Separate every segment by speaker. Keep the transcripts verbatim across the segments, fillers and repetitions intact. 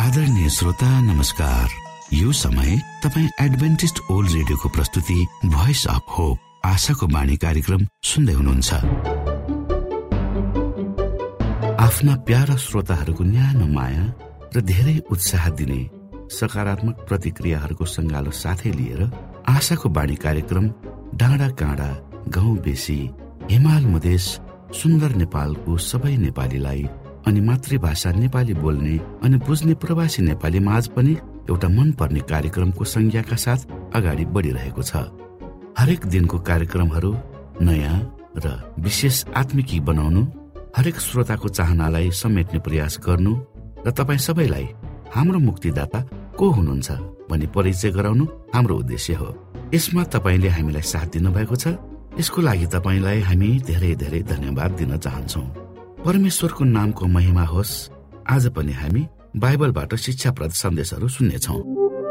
Speaker 1: आदरणीय श्रोता नमस्कार। यो समय तपाई एडभेन्टिस्ट ओल्ड रेडियोको प्रस्तुति भोइस अफ होप आशाको बाणी कार्यक्रम सुन्दै हुनुहुन्छ। आफ्ना प्यारा श्रोताहरूको न्यानो माया र धेरै उत्साह दिने सकारात्मक प्रतिक्रियाहरूको सङ्गालो साथै लिएर आशाको बाणी कार्यक्रम डाँडा काँडा गाउँ बेसी हिमाल मधेस सुन्दर नेपालको सबै नेपालीलाई अनि मातृभाषा नेपाली बोल्ने अनि बुझ्ने प्रवासी नेपाली माझ पनि एउटा मनपर्ने कार्यक्रमको संज्ञाका साथ अगाडि बढिरहेको छ। हरेक दिनको कार्यक्रमहरू नयाँ र विशेष आत्मिकी बनाउनु, हरेक श्रोताको चाहनालाई समेट्ने प्रयास गर्नु र तपाईँ सबैलाई हाम्रो मुक्तिदाता को हुनुहुन्छ भनी परिचय गराउनु हाम्रो उद्देश्य हो। यसमा तपाईले हामीलाई साथ दिनुभएको छ, यसको लागि तपाईलाई हामी धेरै धेरै धन्यवाद दिन चाहन्छौँ। परमेश्वरको नामको महिमा होस्। आज पनि हामी बाइबलबाट शिक्षाप्रद सन्देशहरू सुन्नेछौँ।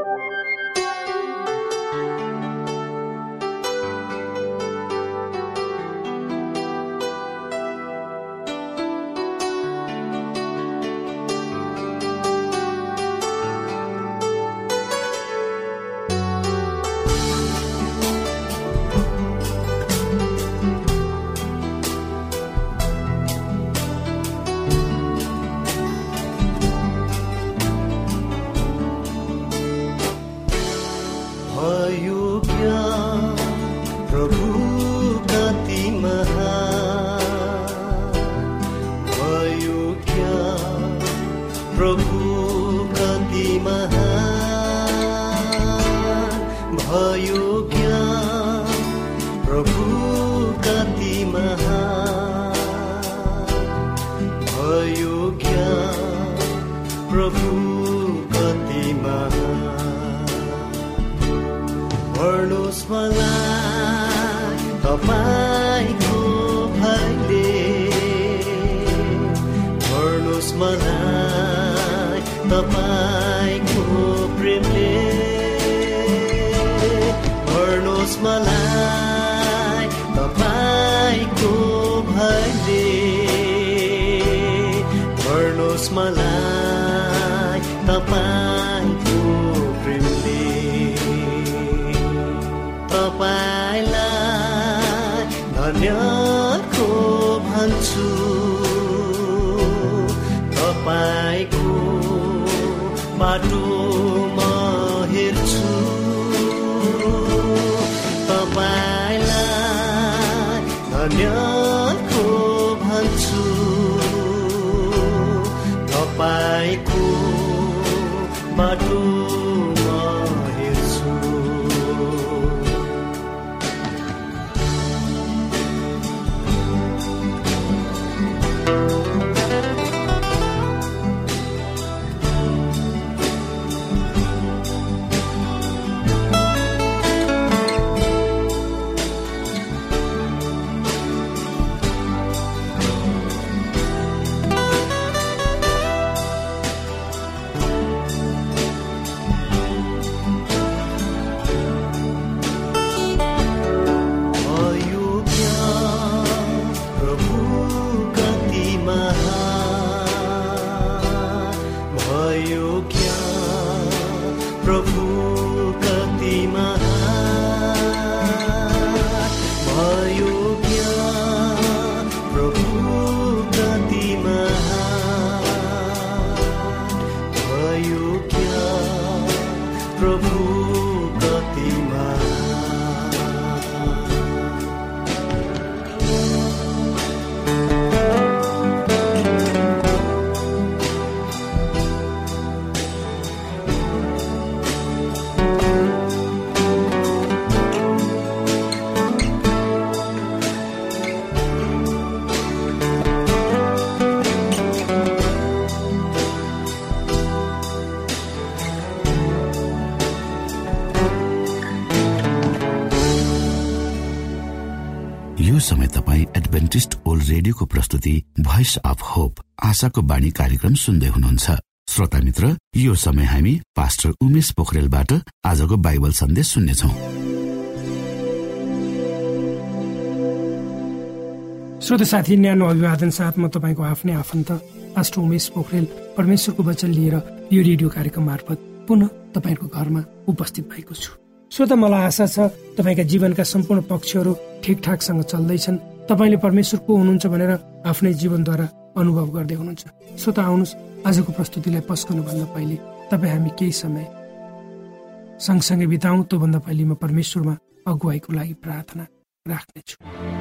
Speaker 1: यो समय तपाईँ एडभेन्टिस्ट ओल्ड रेडियोको प्रस्तुति भोइस अफ होप आशाको बाणी कार्यक्रम सुन्दै हुनुहुन्छ। श्रोता मित्र, यो समय हामी पास्टर उमेश पोखरेलबाट आजको बाइबल सन्देश सुन्नेछौँ।
Speaker 2: श्रोता साथी, न्यानो अभिवादन साथ म तपाईको आफ्नै आफन्त पास्टर उमेश पोखरेल परमेश्वरको वचन लिएर यो रेडियो कार्यक्रम मार्फत पुनः तपाईँको घरमा उपस्थित भएको छु। श्रोता, मलाई आशा छ तपाईँका जीवनका सम्पूर्ण पक्षहरू ठिकठाकसँग चल्दैछन्। तपाईँले परमेश्वरको हुनुहुन्छ भनेर आफ्नै जीवनद्वारा अनुभव गर्दै हुनुहुन्छ। श्रोता, आउनुहोस् आजको प्रस्तुतिलाई पस्कनुभन्दा पहिले तपाईँ हामी केही समय सँगसँगै बिताउँ। त्योभन्दा पहिले म परमेश्वरमा अगुवाईको लागि प्रार्थना राख्नेछु।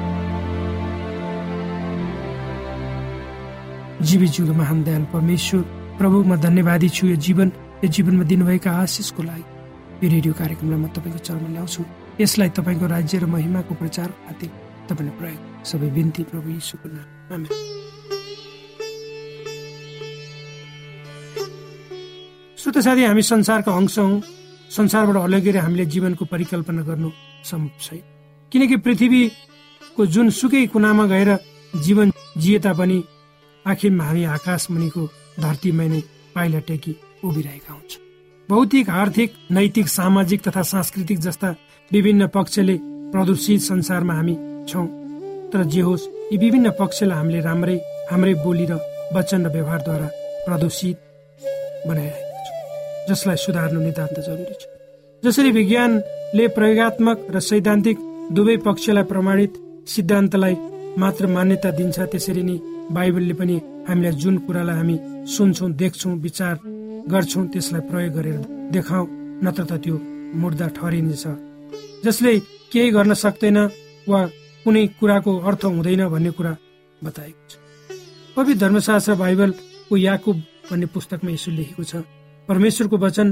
Speaker 2: जीवी जिउँदो महान दयालु परमेश्वर प्रभु, म धन्यवादी छु यो जीवन यो जीवनमा दिनुभएका आशिषको लागि। यो रेडियो कार्यक्रमलाई म तपाईँको चरणमा ल्याउँछु। यसलाई तपाईँको राज्य र महिमाको प्रचार खातिर तपाईँले प्रयोग सबै बिन्ती प्रभु यीशुको नाम, आमेन। श्रोता साथी, हामी संसारको अंश हौँ। संसारबाट अलगेर हामीले जीवनको परिकल्पना गर्नु सम्भव छैन, किनकि पृथ्वीको जुन सुकै कुनामा गएर जीवन जिए तापनि आखिरमा हामी आकाश मुनिको धरतीमा नै पाइला टेकी उभिरहेका हुन्छौँ। भौतिक, आर्थिक, नैतिक, सामाजिक तथा सांस्कृतिक जस्ता विभिन्न पक्षले प्रदूषित संसारमा हामी छौँ। तर जे होस्, यी विभिन्न पक्षलाई हामीले राम्रै हाम्रै बोली र वचन र व्यवहारद्वारा प्रदूषित बनाइरहेका छौँ, जसलाई सुधार्नु नितान्त जरुरी छ। जसरी विज्ञानले प्रयोगात्मक र सैद्धान्तिक दुवै पक्षलाई प्रमाणित सिद्धान्तलाई मात्र मान्यता दिन्छ, त्यसरी नै बाइबलले पनि हामीलाई जुन कुरालाई हामी सुन्छौँ, देख्छौँ, विचार गर्छौँ त्यसलाई प्रयोग गरेर देखाऊ, नत्र त त्यो मुर्दा ठहरिनेछ, जसले केही गर्न सक्दैन वा कुनै कुराको अर्थ हुँदैन भन्ने कुरा बताएको छ। पवित्र धर्मशास्त्र बाइबलको याकुब भन्ने पुस्तकमा यसो लेखेको छ, परमेश्वरको वचन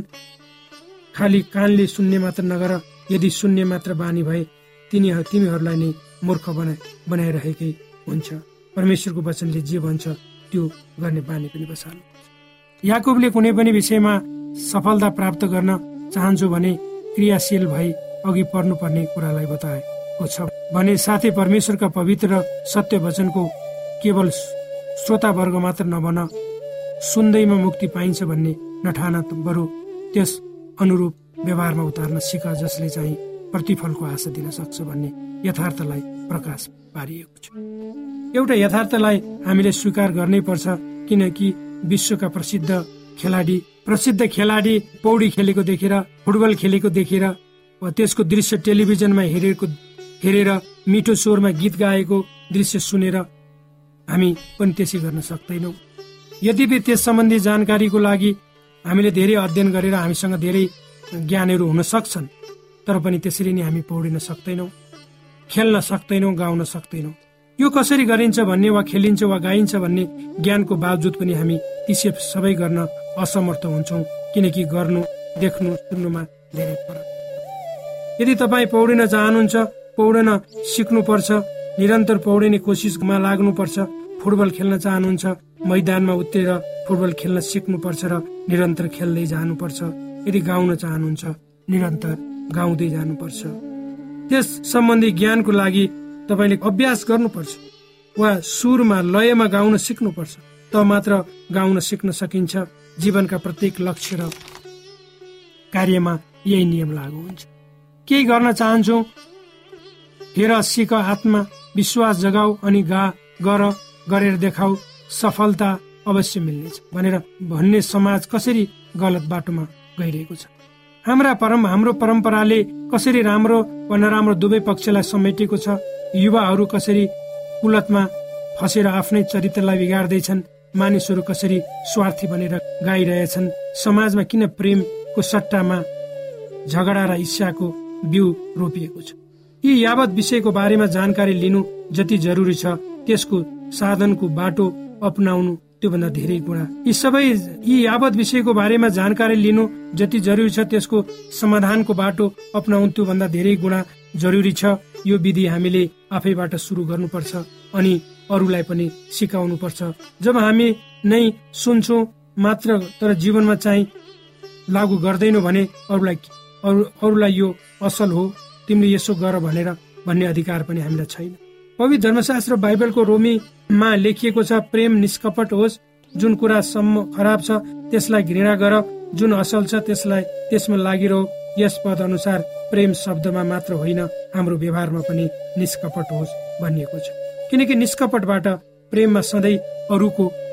Speaker 2: खाली कानले सुन्ने मात्र नगर, यदि सुन्ने मात्र बानी भए तिनी तिमीहरूलाई नै मूर्ख बनाए बनाइरहेकै हुन्छ। परमेश्वरको वचनले जे भन्छ त्यो गर्ने बानी पनि बसाल्नु। याकुबले कुनै पनि विषयमा सफलता प्राप्त गर्न चाहन्छु भने क्रियाशील भई अघि पर्नुपर्ने कुरालाई बताएको छ भने साथै परमेश्वरका पवित्र सत्य वचनको केवल श्रोतावर्ग मात्र नबन, सुन्दैमा मुक्ति पाइन्छ भन्ने नठान, बरु त्यस अनुरूप व्यवहारमा उतार्न सिक, जसले चाहिँ प्रतिफलको आशा दिन सक्छ भन्ने यथार्थलाई प्रकाश पारिएको छ। एउटा यथार्थलाई हामीले स्वीकार गर्नै पर्छ, किनकि विश्वका प्रसिद्ध खेलाडी प्रसिद्ध खेलाडी पौडी खेलेको देखेर, फुटबल खेलेको देखेर वा त्यसको दृश्य टेलिभिजनमा हेरेको हेरेर मिठो स्वरमा गीत गाएको दृश्य सुनेर हामी पनि त्यसै गर्न सक्दैनौँ। यद्यपि त्यस सम्बन्धी जानकारीको लागि हामीले धेरै अध्ययन गरेर हामीसँग धेरै ज्ञानहरू हुन सक्छन्, तर पनि त्यसरी नै हामी पौडिन सक्दैनौँ, खेल्न सक्दैनौँ, गाउन सक्दैनौँ। यो कसरी गरिन्छ भन्ने वा खेलिन्छ वा गाइन्छ भन्ने ज्ञानको बावजुद पनि हामी ती सबै गर्न असमर्थ हुन्छौँ, किनकि गर्नु, देख्नु, सुन्नुमा धेरै फरक। यदि तपाईँ पौडिन चाहनुहुन्छ, पौडिन सिक्नुपर्छ, निरन्तर पौडिने कोसिसमा लाग्नुपर्छ। फुटबल खेल्न चाहनुहुन्छ, मैदानमा उत्रेर फुटबल खेल्न सिक्नुपर्छ र निरन्तर खेल्दै जानुपर्छ। यदि गाउन चाहनुहुन्छ, निरन्तर गाउँदै जानुपर्छ। त्यस सम्बन्धी ज्ञानको लागि तपाईँले अभ्यास गर्नुपर्छ वा सुरमा, लयमा गाउन सिक्नुपर्छ, त मात्र गाउन सिक्न सकिन्छ। जीवनका प्रत्येक लक्ष्य र कार्यमा यही नियम लागू हुन्छ। केही गर्न चाहन्छौ, हेर, सिक, आत्मा विश्वास जगाऊ अनि गा गर गरेर देखाऊ, सफलता अवश्य मिल्नेछ भनेर भन्ने समाज कसरी गलत बाटोमा गइरहेको छ। हाम्रा परम हाम्रो परम्पराले कसरी राम्रो वा नराम्रो दुवै पक्षलाई समेटेको छ। युवाहरू कसरी कुलतमा फसेर आफ्नै चरित्रलाई बिगार्दैछन्, मानिसहरू कसरी स्वार्थी बनेर गाइरहेछन्। समाजमा किन प्रेमको सट्टामा झगडा र ईर्ष्याको बिउ रोपिएको छ। यी यावत विषयको बारेमा जानकारी लिनु जति जरुरी छ, त्यसको साधनको बाटो अपनाउनु त्योभन्दा धेरै गुणा। यी सबै यी यावत विषयको बारेमा जानकारी लिनु जति जरुरी छ, त्यसको समाधानको बाटो अपनाउनु त्योभन्दा धेरै गुणा जरुरी छ। यो विधि हामीले आफैबाट सुरु गर्नुपर्छ अनि अरूलाई पनि सिकाउनु पर्छ। जब हामी नै सुन्छौँ मात्र तर जीवनमा चाहिँ लागू गर्दैनौँ भने अरूलाई अरूलाई यो असल हो, तिमीले यसो गर भनेर भन्ने अधिकार पनि हामीलाई छैन। पवित्र धर्मशास्त्र बाइबलको रोमीमा लेखिएको छ, प्रेम निष्कपट होस्, जुन कुरा सम्म खराब छ त्यसलाई घृणा गर, जुन असल छ त्यसलाई त्यसमा लागिरह। यस पद अनुसार प्रेम शब्दमा मात्र होइन, हाम्रो व्यवहारमा पनि निष्कपट होस् भनिएको छ, किनकि निष्कपटबाट प्रेममा सधैँ अरूको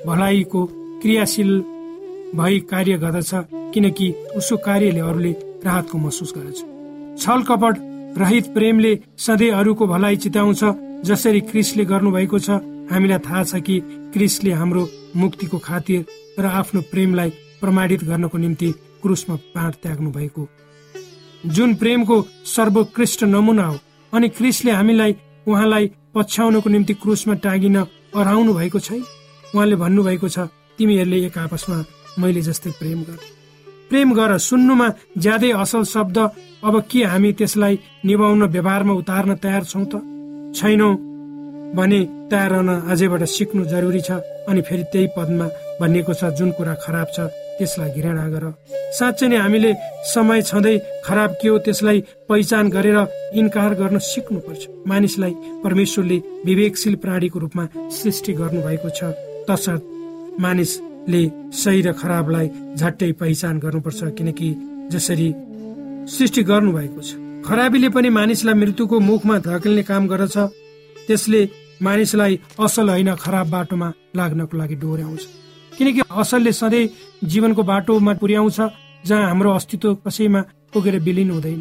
Speaker 2: भलाइको क्रियाशील भई कार्य गर्दछ, किनकि उसको कार्यले अरूले राहतको महसुस गर्दछ। छल कपट रहित प्रेमले सधैँ अरूको भलाइ चिताउँछ, जसरी क्रिस्टले गर्नुभएको छ। हामीलाई थाहा छ कि क्रिस्टले हाम्रो मुक्तिको खातिर र आफ्नो प्रेमलाई प्रमाणित गर्नको निम्ति क्रुसमा प्राण त्याग्नु भएको, जुन प्रेमको सर्वोत्कृष्ट नमुना हो। अनि क्रिस्टले हामीलाई उहाँलाई पछ्याउनको निम्ति क्रुसमा टाँगिन अराउनु भएको छैन। उहाँले भन्नुभएको छ, तिमीहरूले एक आपसमा मैले जस्तै प्रेम गर। प्रेम गर सुन्नुमा ज्यादै असल शब्द, अब के हामी त्यसलाई निभाउन व्यवहारमा उतार्न तयार छौँ त? छैनौँ भने तयार रहन आजैबाट सिक्नु जरुरी छ। अनि फेरि त्यही पदमा भनिएको छ, जुन कुरा खराब छ त्यसलाई घृणा गर। साँच्चै नै हामीले समय छँदै खराब के हो त्यसलाई पहिचान गरेर इन्कार गर्न सिक्नुपर्छ। मानिसलाई परमेश्वरले विवेकशील प्राणीको रूपमा सृष्टि गर्नुभएको छ, तसर्थ मानिसले सही र खराबलाई झट्टै पहिचान गर्नुपर्छ, किनकि जसरी सृष्टि गर्नुभएको छ। खराबीले पनि मानिसलाई मृत्युको मुखमा धकेल्ने काम गर्दछ। त्यसले मानिसलाई असल होइन खराब बाटोमा लाग्नको लागि डोर्याउँछ, किनकि असलले सधैँ जीवनको बाटोमा पुर्याउँछ, जहाँ हाम्रो अस्तित्व कसैमा पुगेर विलीन हुँदैन।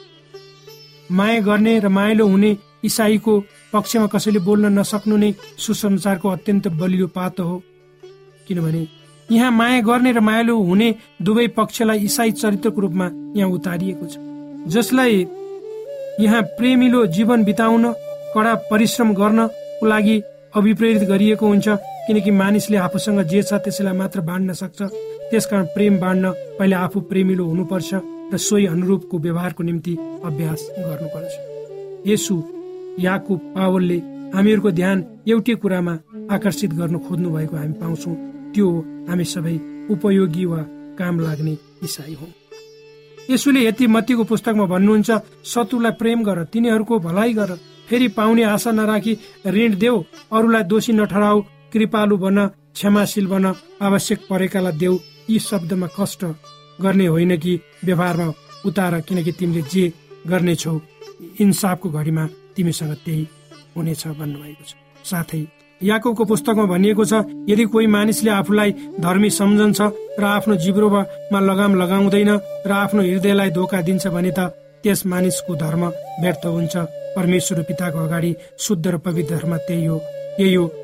Speaker 2: माया गर्ने र मायालु हुने इसाईको पक्षमा कसैले बोल्न नसक्नु नै सुसमाचारको अत्यन्त बलियो पातो हो, किनभने यहाँ माया गर्ने र मायालु हुने दुवै पक्षलाई इसाई चरित्रको रूपमा यहाँ उतारिएको छ, जसलाई यहाँ प्रेमिलो जीवन बिताउन कडा परिश्रम गर्नको लागि अभिप्रेरित गरिएको हुन्छ, किनकि मानिसले आफूसँग जे छ त्यसैलाई मात्र बाँड्न सक्छ। त्यसकारण प्रेम बाँड्न पहिले आफू प्रेमिलो हुनुपर्छ र सोही अनुरूपको व्यवहारको निम्ति अभ्यास गर्नुपर्छ। येशू, याकुब, पावलले हामीहरूको ध्यान एउटै कुरामा आकर्षित गर्न खोज्नु भएको हामी पाउँछौँ, त्यो हामी सबै उपयोगी वा काम लाग्ने इसाई हौ। येशूले यति मत्तीको पुस्तकमा भन्नुहुन्छ, शत्रुलाई प्रेम गर, तिनीहरूको भलाइ गर, फेरि पाउने आशा नराखी ऋण देऊ, अरूलाई दोषी नठहराऊ, कृपालु बन, क्षमाशील बन, आवश्यक परेकालाई देऊ। यी शब्दमा कष्ट गर्ने होइन कि व्यवहारमा उतार, किनकि तिमीले जे गर्नेछौ इन्साफको घडीमा तिमीसँग त्यही हुनेछ भन्नुभएको छ। साथै याकुबको पुस्तकमा भनिएको छ, यदि कोही मानिसले आफूलाई धर्मी सम्झन्छ र आफ्नो जिब्रोमा लगाम लगाउँदैन र आफ्नो हृदयलाई धोका दिन्छ भने त त्यस मानिसको धर्म व्यर्थ हुन्छ। परमेश्वर पिताको अगाडि शुद्ध र पवित्र धर्म त्यही हो। यही हो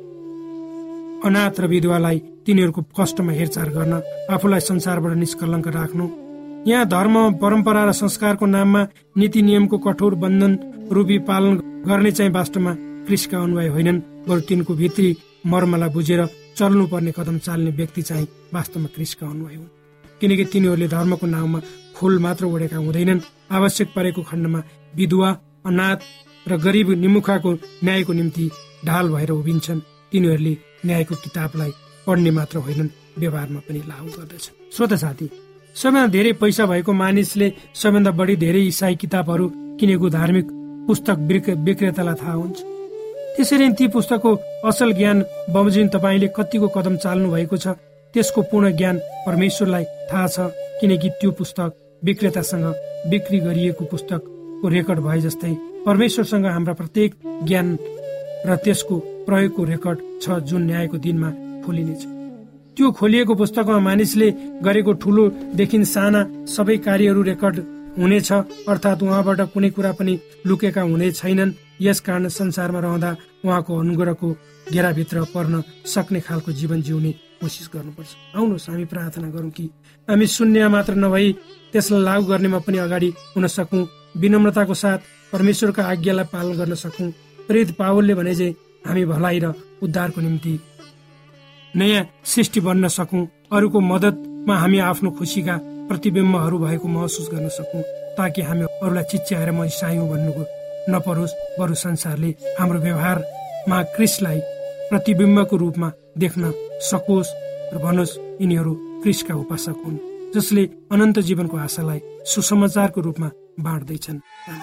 Speaker 2: अनाथ र विधवालाई तिनीहरूको कष्टमा हेरचाह गर्न, आफूलाई संसारबाट निष्कलङ्क राख्नु। यहाँ धर्म, परम्परा र संस्कारको नाममा नीति नियमको कठोर बन्धन रूपी पालन गर्ने चाहिँ वास्तवमा क्रिस्टका अनुयायी होइनन्, बरु तिनको भित्री मर्मलाई बुझेर चल्नुपर्ने कदम चाल्ने व्यक्ति चाहिँ वास्तवमा क्रिस्टका अनुयायी हुन्, किनकि तिनीहरूले धर्मको नाममा फूल मात्र ओढेका हुँदैनन्। आवश्यक परेको खण्डमा विधवा, अनाथ र गरिब निमुखाको न्यायको निम्ति ढाल भएर उभिन्छन्। तिनीहरूले न्यायको किताबलाई पढ्ने मात्र होइनन्, व्यवहारमा पनि लागू गर्दछन्। श्रोता साथी, सबैभन्दा धेरै पैसा भएको मानिसले सबैभन्दा बढी धेरै इसाई किताबहरू किनेको धार्मिक पुस्तक विक्रेतालाई थाहा हुन्छ। त्यसरी ती पुस्तकको असल ज्ञान बमोजिम तपाईँले कतिको कदम चाल्नु भएको छ, त्यसको पूर्ण ज्ञान परमेश्वरलाई थाहा छ, किनकि त्यो पुस्तक विक्रेतासँग बिक्री गरिएको पुस्तकको रेकर्ड भए जस्तै परमेश्वरसँग हाम्रा प्रत्येक ज्ञान र त्यसको प्रयोगको रेकर्ड छ, जुन न्यायको दिनमा खोलिनेछ। त्यो खोलिएको पुस्तकमा मानिसले गरेको ठुलोदेखि साना सबै कार्यहरू रेकर्ड हुनेछ, अर्थात् उहाँबाट कुनै कुरा पनि लुकेका हुने छैनन्। यसकारण संसारमा रहँदा उहाँको अनुग्रहको घेराभित्र पर्न सक्ने खालको जीवन जिउने कोसिस गर्नुपर्छ। आउनुहोस् हामी प्रार्थना गरौँ कि हामी शून्य मात्र नभई त्यसलाई लागू गर्नेमा पनि अगाडि हुन सकौँ, विनम्रताको साथ परमेश्वरका आज्ञालाई पालन गर्न सकौँ। प्रेरित पावलले भने चाहिँ हामी भलाइ र उद्धारको निम्ति नयाँ सृष्टि बन्न सकौँ, अरूको मद्दतमा हामी आफ्नो खुसीका प्रतिबिम्बहरू भएको महसुस गर्न सकौँ, ताकि हामी अरूलाई चिच्याएर म इसाई हुँ भन्नुको नपरोस्, बरु संसारले हाम्रो व्यवहारमा क्रिस्टलाई प्रतिबिम्बको रूपमा देख्न सकोस् र भनोस् यिनीहरू क्रिस्टका उपासक हुन्, जसले अनन्त जीवनको आशालाई सुसमाचारको रूपमा बाँड्दैछन्।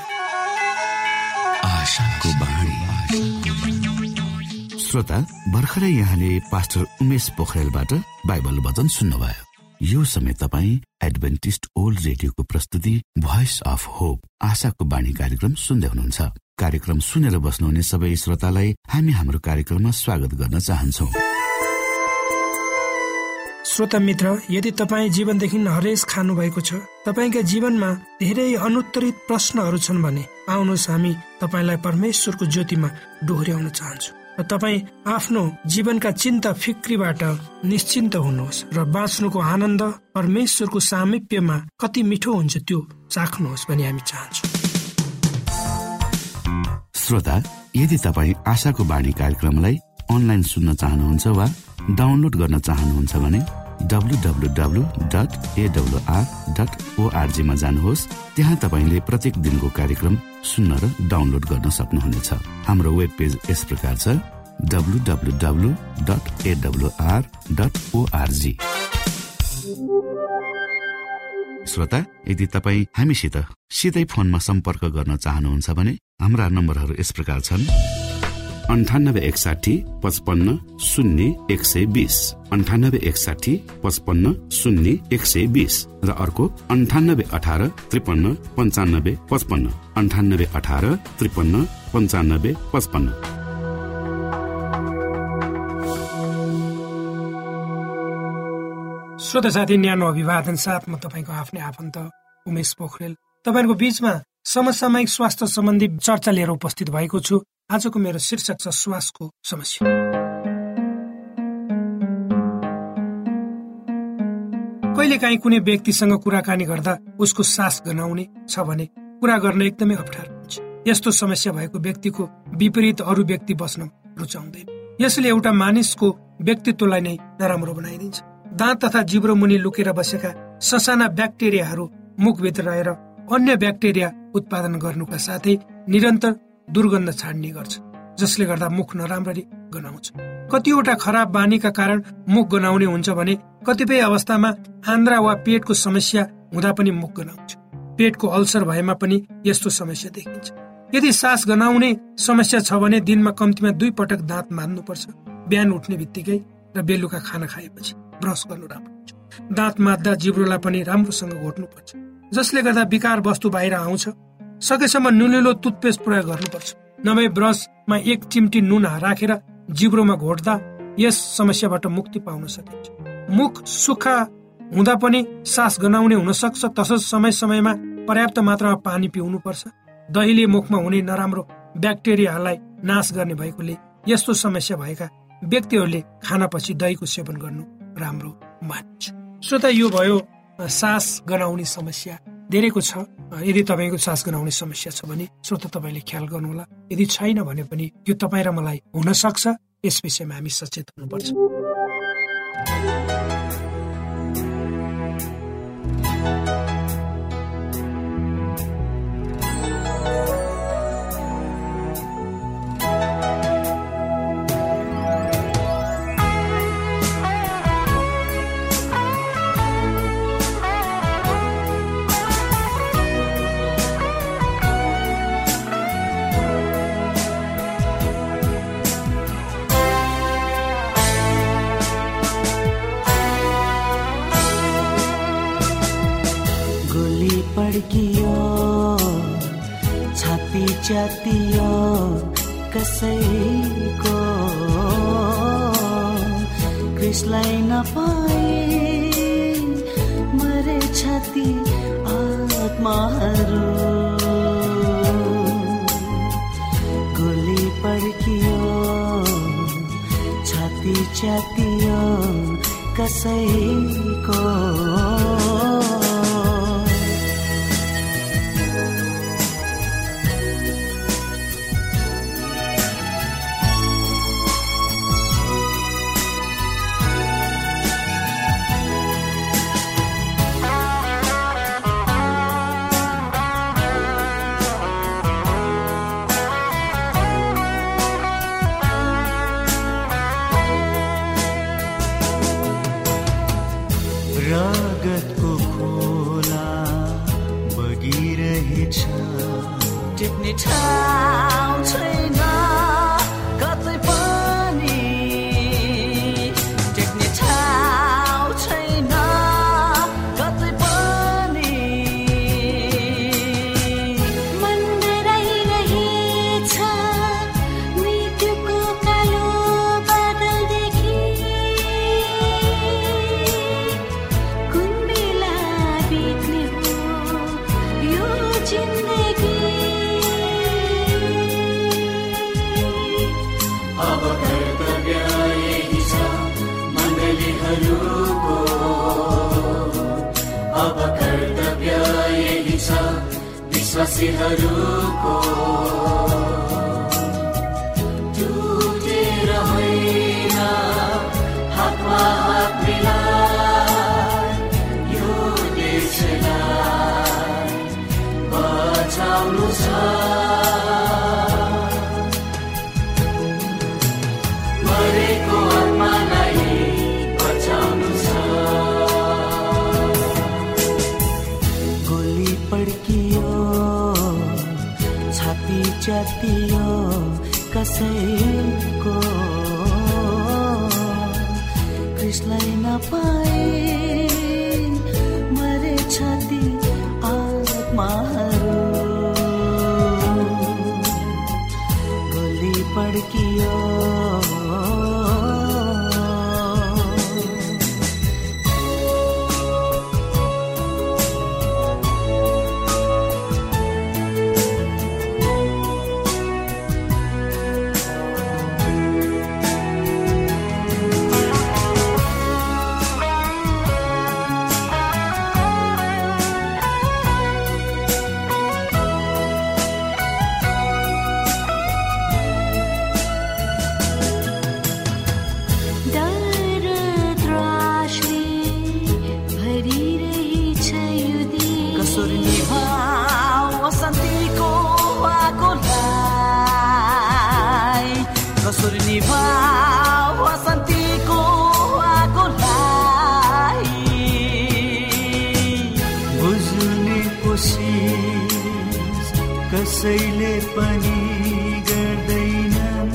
Speaker 1: श्रोता, भर्खरै यहाँले पास्टर उमेश पोखरेलबाट बाइबल वचन सुन्नुभयो। यो समय तपाईँ एडभेन्टिस्ट ओल्ड रेडियोको प्रस्तुति भोइस अफ होप आशाको बाणी कार्यक्रम सुन्दै हुनुहुन्छ। कार्यक्रम सुनेर बस्नुहुने सबै श्रोतालाई हामी हाम्रो कार्यक्रममा स्वागत गर्न चाहन्छौ।
Speaker 2: श्रोता मित्र, यदि तपाईँ जीवनदेखि हरेस खानु भएको छ, तपाईँका जीवनमा धेरै अनुत्तरित प्रश्नहरू छन् भने आउनुहोस् हामी तपाईँलाई परमेश्वरको ज्योतिमा डोहोर्याउन चाहन्छौँ र तपाईँ आफ्नो जीवनका चिन्ता फिक्रीबाट निश्चिन्त हुनुहोस् र बाँच्नुको आनन्द परमेश्वरको सामिप्यमा कति मिठो हुन्छ त्यो चाख्नुहोस् भनी हामी चाहन्छौँ।
Speaker 1: श्रोता, यदि तपाईँ आशाको बाणी कार्यक्रमलाई अनलाइन सुन्न चाहनुहुन्छ वा डाउनलोड गर्न चाहनुहुन्छ भने W W W dot A W R dot O R G मा जानुहोस्। त्यहाँ तपाईँले प्रत्येक दिनको कार्यक्रम सुन्न र डाउनलोड गर्न सक्नुहुनेछ। हाम्रो वेब पेज यस प्रकार छ W W W dot A W R dot O R G. श्रोता, यदि तपाईँ हामीसित सिधै फोनमा सम्पर्क गर्न चाहनुहुन्छ भने हाम्रा नम्बरहरू यस प्रकार छन् अन्ठानब्बे एकसाठी पचपन्न शून्य एक सय बिस, अन्ठानब्बे एकसाठी पचपन्न शून्य एक सय बिस र अर्को अन्ठानब्बे अठार त्रिपन्न पन्चानब्बे पचपन्न, अन्ठानब्बे अठार त्रिपन्न पन्चानब्बे पचपन्न।
Speaker 2: श्रोता साथी, न्यानो अभिवादन साथ म तपाईँको आफ्नै आफन्त उमेश पोखरेल तपाईँको बीचमा समसामयिक स्वास्थ्य सम्बन्धी चर्चा लिएर उपस्थित भएको छु। आजको मेरो शीर्षक छ श्वासको समस्या। कहिलेकाहीँ कुनै व्यक्तिसँग कुराकानी गर्दा उसको सास गनाउने छ भने कुरा गर्न एकदमै अप्ठ्यारो हुन्छ। यस्तो समस्या भएको व्यक्तिको विपरीत अरू व्यक्ति बस्न रुचाउँदैन। यसले एउटा मानिसको व्यक्तित्वलाई नै नराम्रो बनाइदिन्छ। दाँत तथा जिब्रो मुनि लुकेर बसेका ससाना ब्याक्टेरियाहरू मुखभित्र रहेर अन्य ब्याक्टेरिया उत्पादन गर्नुका साथै निरन्तर दुर्गन्ध छाड्ने गर्छ, जसले गर्दा मुख नराम्ररी गनाउँछ। कतिवटा खराब बानीका कारण मुख गनाउने हुन्छ भने कतिपय अवस्थामा आन्द्रा वा पेटको समस्या हुँदा पनि मुख गनाउँछ। पेटको अल्सर भएमा पनि यस्तो समस्या देखिन्छ। यदि सास गनाउने समस्या छ भने दिनमा कम्तीमा दुई पटक दाँत माझ्नुपर्छ। बिहान उठ्ने बित्तिकै र बेलुका खाना खाएपछि ब्रस गर्नु राम्रो हुन्छ। दाँत माझ्दा जिब्रोलाई पनि राम्रोसँग घोट्नुपर्छ, जसले गर्दा विकार वस्तु बाहिर आउँछ। सकेसम्म नुनिलो टुथपेस्ट प्रयोग गर्नुपर्छ। नभए ब्रसमा एक चिम्टी नुन राखेर जिब्रोमा घोट्दा यस समस्याबाट मुक्ति पाउन सकिन्छ। मुख सुक्खा हुँदा पनि सास गनाउने हुन सक्छ। तसर्थ समय समयमा पर्याप्त मात्रामा पानी पिउनु पर्छ। दहीले मुखमा हुने नराम्रो ब्याक्टेरियालाई नाश गर्ने भएकोले यस्तो समस्या भएका व्यक्तिहरूले खानापछि दहीको सेवन गर्नु राम्रो मानिन्छ। श्रोता, यो भयो सास गनाउने समस्या। धेरैको छ। यदि तपाईँको सास गनाउने समस्या छ भने श्रोता तपाईँले ख्याल गर्नुहोला। यदि छैन भने पनि यो तपाईँ र मलाई हुन सक्छ। यस विषयमा हामी सचेत हुनुपर्छ।
Speaker 3: पड्कियो छाती च्यातियो कसैको, क्रिसलाई नपाए मरे छाती आत्माहरू। गोली पड्कियो छाती च्यातियो कसैको, रगतको खोला बगिरहेछ, टिप्ने ठाउँ छैन कतै पनि, टिप्ने ठाउँ छैन कतै पनि। मन डराइरहेछ मृत्युको कालो बादलदेखि, विश्वासीहरूको टुटेर होइन हातमा हात मिलाइ यो देशलाई बचाउनु छ। मरेको आत्मालाई बचाउनु छ। गोली पड्कियो छाती च्यातियो कसैको क्रिस्लाई नपाए मरे छाती आत्माहरू गोली पड्कियो।
Speaker 4: कसैले पनि गर्दैनन्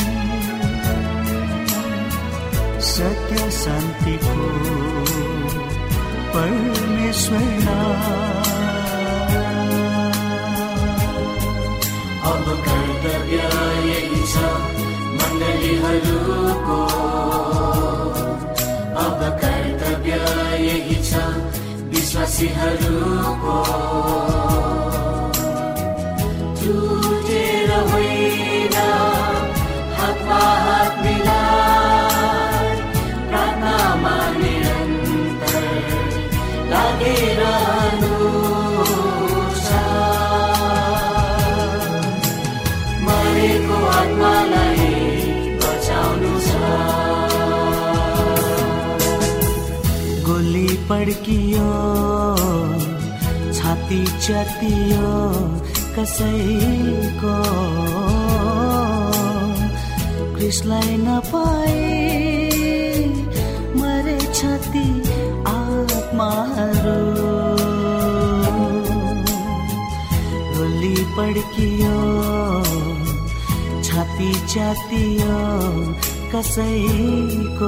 Speaker 4: सत्य शान्तिको परमेश्वर।
Speaker 3: अब कर्तव्य यही छ मण्डलीहरूको, अब कर्तव्य यही छ विश्वासीहरूको। टुटेर होइन हातमा हात मिलाइ प्रार्थनामा निरन्तर लागिरहनु छ। मरेको आत्मालाई बचाउनु छ।
Speaker 4: गोली पड्कियो छाती च्यातियो कसैको क्रिस्लाई नपाए मरे छाती आत्माहरू गोली पड्कियो छाती च्यातियो कसैको।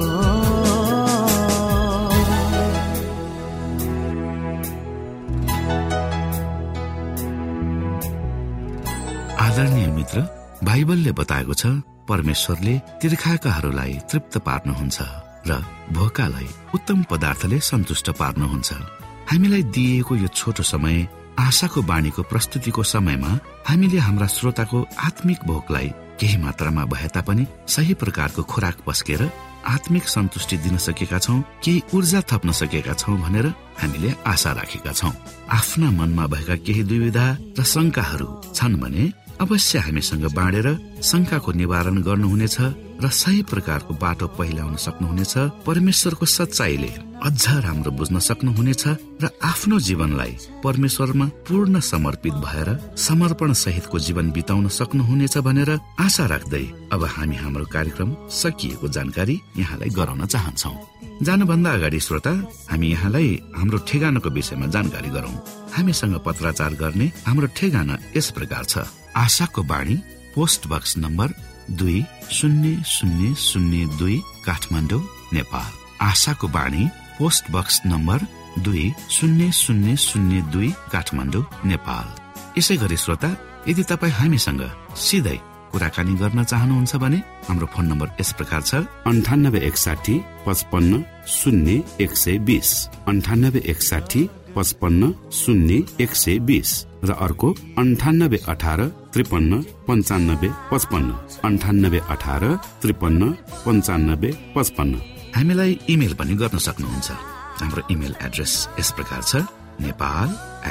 Speaker 1: आदरणीय मित्र, बाइबलले बताएको छ परमेश्वरले तिर्खाकाहरूलाई तृप्त पार्नुहुन्छ र भोकालाई उत्तम पदार्थले सन्तुष्ट पार्नुहुन्छ। हामीलाई दिइएको यो छोटो समय आशाको बाणीको प्रस्तुतिको समयमा हामीले हाम्रा श्रोताको आत्मिक भोकलाई केही मात्रामा भए तापनि सही प्रकारको खुराक पस्केर आत्मिक सन्तुष्टि दिन सकेका छौं, केही ऊर्जा थप्न सकेका छौं भनेर हामीले आशा राखेका छौं। आफ्ना मनमा भएका केही दुविधा र शंकाहरू छन् भने अवश्य हामीसँग बाँडेर शंकाको निवारण गर्नुहुनेछ र सही प्रकारको बाटो पहिल्याउन सक्नुहुनेछ। परमेश्वरको सच्चाईले अझ राम्रो बुझ्न सक्नुहुनेछ र आफ्नो जीवनलाई परमेश्वरमा पूर्ण समर्पित भएर समर्पण सहितको जीवन बिताउन सक्नुहुनेछ भनेर आशा राख्दै अब हामी हाम्रो कार्यक्रम सकिएको जानकारी यहाँलाई गराउन चाहन्छौं। जानुभन्दा अगाडि श्रोता, हामी यहाँलाई हाम्रो ठेगानाको विषयमा जानकारी गरौं। हामीसँग पत्राचार गर्ने हाम्रो ठेगाना यस प्रकार छ। आशाको बाणी, पोस्ट बक्स नम्बर दुई शून्य शून्य शून्य दुई, काठमाडौँ, नेपाल। आशाको बाणी, पोस्ट बक्स नम्बर दुई शून्य शून्य शून्य दुई, काठमाडौँ, नेपाल। यसै गरी श्रोता, यदि तपाईँ हामीसँग सिधै कुराकानी गर्न चाहनुहुन्छ भने हाम्रो फोन नम्बर यस प्रकार छ अन्ठानब्बे एकसाठी पचपन्न शून्य एक सय बीस, अन्ठानब्बे एकसाठी पचपन्न शून्य एक सय बीस र अर्को अन्ठानब्बे अठार त्रिपन्न पञ्चानब्बे पचपन्न, अन्ठानब्बे अठार त्रिपन्न पञ्चानब्बे पचपन्न। हामीलाई इमेल पनि गर्न सक्नुहुन्छ। हाम्रो इमेल एड्रेस यस प्रकार छ Nepal at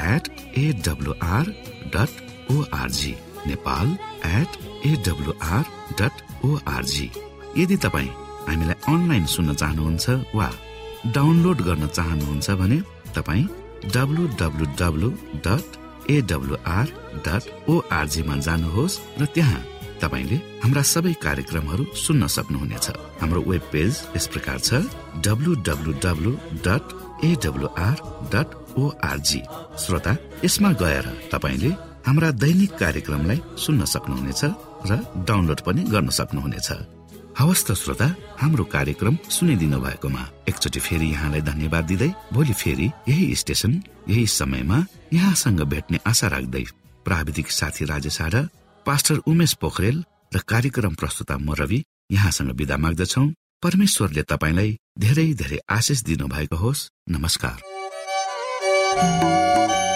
Speaker 1: A W R dot O R G, Nepal at A W R dot O R G. यदि तपाईँ हामीलाई अनलाइन सुन्न चाहनुहुन्छ वा डाउनलोड गर्न चाहनुहुन्छ भने तपाईँ W W W dot A W R dot O R G मा जानुहोस् र त्यहाँ तपाईले हाम्रा सबै कार्यक्रमहरू सुन्न सक्नुहुनेछ। हाम्रो वेब पेज यस प्रकार छ W W W dot A W R dot O R G. श्रोता, यसमा गएर तपाईले हाम्रा दैनिक कार्यक्रमलाई सुन्न सक्नुहुनेछ र डाउनलोड पनि गर्न सक्नुहुनेछ। हवस् त श्रोता, हाम्रो कार्यक्रम सुनिदिनु भएकोमा एकचोटि फेरि यहाँलाई धन्यवाद दिँदै भोलि फेरि यही स्टेशन यही समयमा यहाँसँग भेट्ने आशा राख्दै प्राविधिक साथी राजेश आडा, पास्टर उमेश पोखरेल र कार्यक्रम प्रस्तुता म रवि यहाँसँग बिदा माग्दछौ। परमेश्वरले तपाईलाई धेरै धेरै आशिष दिनु भएको होस्। नमस्कार।